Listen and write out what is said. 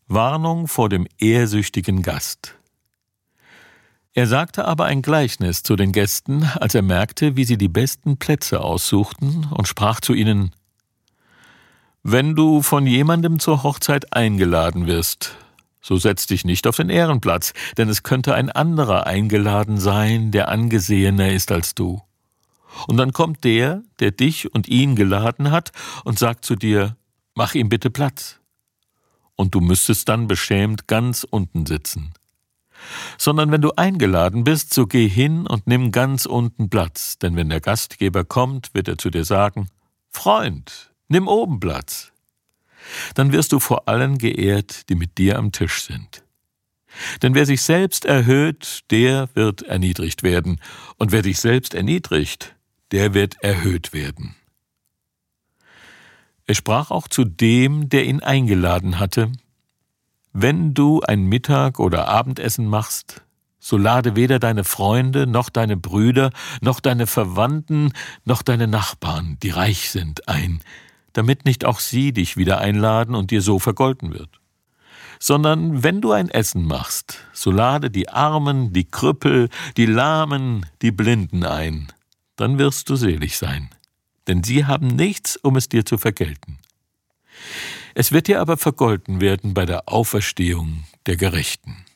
Warnung vor dem ehrsüchtigen Gast. Er sagte aber ein Gleichnis zu den Gästen, als er merkte, wie sie die besten Plätze aussuchten, und sprach zu ihnen: Wenn du von jemandem zur Hochzeit eingeladen wirst, so setz dich nicht auf den Ehrenplatz, denn es könnte ein anderer eingeladen sein, der angesehener ist als du. Und dann kommt der dich und ihn geladen hat, und sagt zu dir: Mach ihm bitte Platz. Und du müsstest dann beschämt ganz unten sitzen. Sondern wenn du eingeladen bist, so geh hin und nimm ganz unten Platz, denn wenn der Gastgeber kommt, wird er zu dir sagen: Freund, nimm oben Platz. Dann wirst du vor allen geehrt, die mit dir am Tisch sind. Denn wer sich selbst erhöht, der wird erniedrigt werden, und wer sich selbst erniedrigt, der wird erhöht werden. Er sprach auch zu dem, der ihn eingeladen hatte: Wenn du ein Mittag- oder Abendessen machst, so lade weder deine Freunde, noch deine Brüder, noch deine Verwandten, noch deine Nachbarn, die reich sind, ein, damit nicht auch sie dich wieder einladen und dir so vergolten wird. Sondern wenn du ein Essen machst, so lade die Armen, die Krüppel, die Lahmen, die Blinden ein, dann wirst du selig sein. Denn sie haben nichts, um es dir zu vergelten. Es wird dir aber vergolten werden bei der Auferstehung der Gerechten.